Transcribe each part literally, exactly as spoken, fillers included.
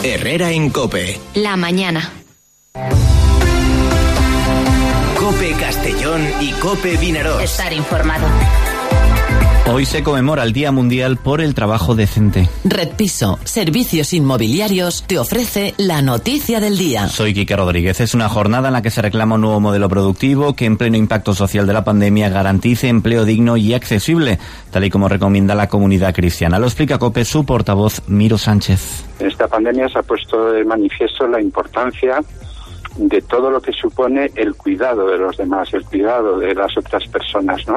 Herrera en COPE. La mañana. COPE Castellón y COPE Vinaròs. Estar informado. Hoy se conmemora el Día Mundial por el Trabajo Decente. Red Piso, servicios inmobiliarios, te ofrece la noticia del día. Soy Quique Rodríguez. Es una jornada en la que se reclama un nuevo modelo productivo que en pleno impacto social de la pandemia garantice empleo digno y accesible, tal y como recomienda la comunidad cristiana. Lo explica COPE su portavoz Miro Sánchez. En esta pandemia se ha puesto de manifiesto la importancia de todo lo que supone el cuidado de los demás, el cuidado de las otras personas, ¿no?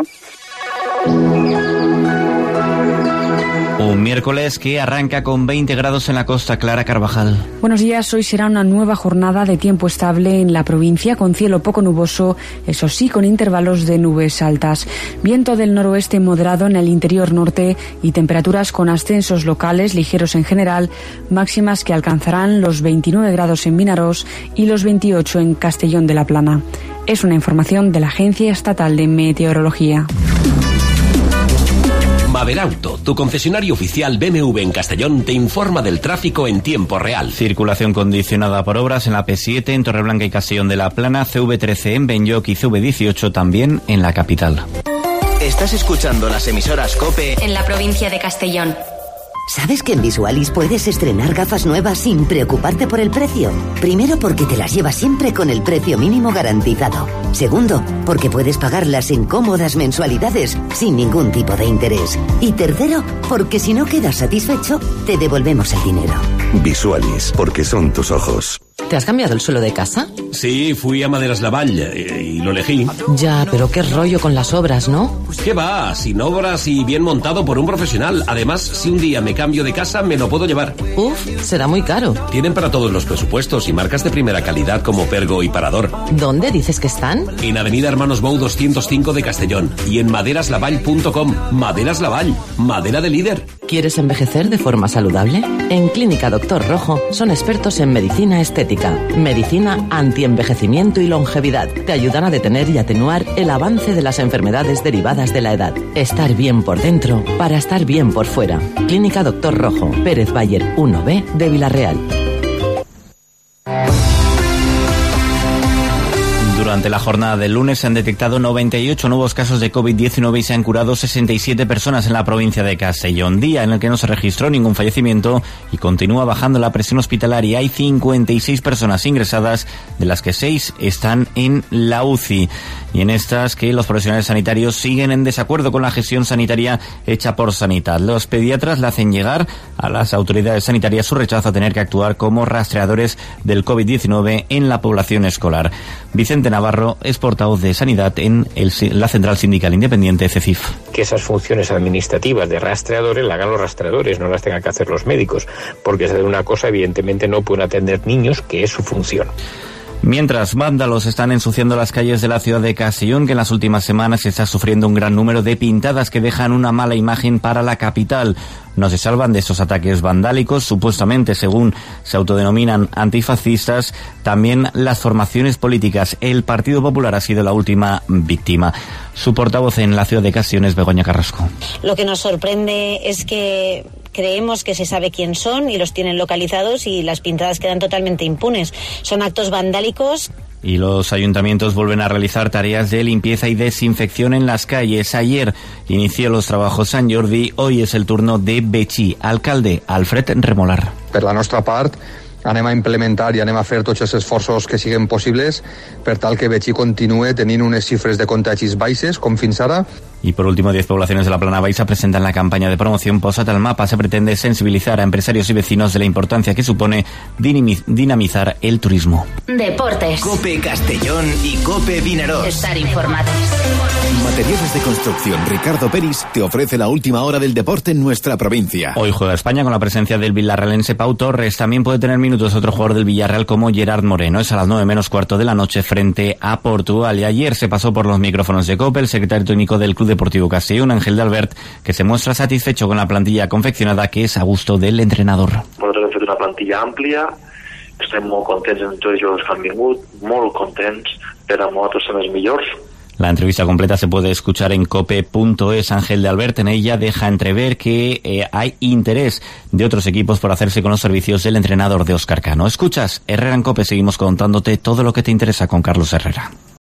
Un miércoles que arranca con veinte grados en la Costa. Clara Carvajal. Buenos días. Hoy será una nueva jornada de tiempo estable en la provincia, con cielo poco nuboso, eso sí, con intervalos de nubes altas. Viento del noroeste moderado en el interior norte y temperaturas con ascensos locales ligeros en general, máximas que alcanzarán los veintinueve grados en Vinaròs y los veintiocho en Castellón de la Plana. Es una información de la Agencia Estatal de Meteorología. Maberauto, tu concesionario oficial B M W en Castellón, te informa del tráfico en tiempo real. Circulación condicionada por obras en la P siete, en Torreblanca y Castellón de la Plana, C V trece en Benlloc y C V dieciocho también en la capital. Estás escuchando las emisoras COPE en la provincia de Castellón. ¿Sabes que en Visualis puedes estrenar gafas nuevas sin preocuparte por el precio? Primero, porque te las llevas siempre con el precio mínimo garantizado. Segundo, porque puedes pagarlas en cómodas mensualidades sin ningún tipo de interés. Y tercero, porque si no quedas satisfecho, te devolvemos el dinero. Visualis, porque son tus ojos. ¿Te has cambiado el suelo de casa? Sí, fui a Maderas Lavall y, y lo elegí. Ya, pero qué rollo con las obras, ¿no? ¿Qué va? Sin obras y bien montado por un profesional. Además, si un día me cambio de casa, me lo puedo llevar. Uf, será muy caro. Tienen para todos los presupuestos y marcas de primera calidad como Pergo y Parador. ¿Dónde dices que están? En Avenida Hermanos Bou doscientos cinco de Castellón y en maderas lavall punto com. Maderas Lavall, madera de líder. ¿Quieres envejecer de forma saludable? En Clínica Doctor Rojo son expertos en medicina estética, medicina antienvejecimiento y longevidad. Te ayudan a detener y atenuar el avance de las enfermedades derivadas de la edad. Estar bien por dentro para estar bien por fuera. Clínica Doctor Rojo, Pérez Bayer uno B de Villarreal. Durante la jornada del lunes se han detectado noventa y ocho nuevos casos de COVID diecinueve y se han curado sesenta y siete personas en la provincia de Castellón, día en el que no se registró ningún fallecimiento y continúa bajando la presión hospitalaria. Hay cincuenta y seis personas ingresadas, de las que seis están en la U C I. Y en estas que los profesionales sanitarios siguen en desacuerdo con la gestión sanitaria hecha por Sanitat. Los pediatras le hacen llegar a las autoridades sanitarias su rechazo a tener que actuar como rastreadores del COVID diecinueve en la población escolar. Vicente Navarro es portavoz de Sanidad en el, la Central Sindical Independiente C E C I F. Que esas funciones administrativas de rastreadores la hagan los rastreadores, no las tengan que hacer los médicos, porque hacer una cosa evidentemente no pueden atender niños, que es su función. Mientras vándalos están ensuciando las calles de la ciudad de Castellón, que en las últimas semanas se está sufriendo un gran número de pintadas que dejan una mala imagen para la capital. No se salvan de estos ataques vandálicos, supuestamente, según se autodenominan antifascistas, también las formaciones políticas. El Partido Popular ha sido la última víctima. Su portavoz en la ciudad de Castellón es Begoña Carrasco. Lo que nos sorprende es que creemos que se sabe quién son y los tienen localizados y las pintadas quedan totalmente impunes. Son actos vandálicos. Y los ayuntamientos vuelven a realizar tareas de limpieza y desinfección en las calles. Ayer inició los trabajos Sant Jordi, hoy es el turno de Betxí. Alcalde Alfred Remolar. Per la nostra part, anem a implementar i anem a fer tots els esforços que siguin possibles per tal que Betxí continue tenint unes xifres de contagis baixes, com fins ara. Y por último, diez poblaciones de la Plana Baixa presentan la campaña de promoción Posat al Mapa. Se pretende sensibilizar a empresarios y vecinos de la importancia que supone dinamizar el turismo. Deportes. COPE Castellón y COPE Vinaròs. Estar informados. Materiales de construcción Ricardo Peris te ofrece la última hora del deporte en nuestra provincia. Hoy juega España con la presencia del villarrealense Pau Torres. También puede tener minutos otro jugador del Villarreal como Gerard Moreno. Es a las nueve menos cuarto de la noche frente a Portugal. Y ayer se pasó por los micrófonos de COPE el secretario técnico del Club Deportivo Castellón, Ángel de Albert, que se muestra satisfecho con la plantilla confeccionada, que es a gusto del entrenador. Nosaltres hem fet una plantilla àmplia, estem molt contents amb tots els jugadors que han vingut, molt contents, per a nosaltres són els millors. La entrevista completa se puede escuchar en cope punto es. Ángel de Albert en ella deja entrever que eh, hay interés de otros equipos por hacerse con los servicios del entrenador de Óscar Cano. Escuchas Herrera en Cope, seguimos contándote todo lo que te interesa con Carlos Herrera.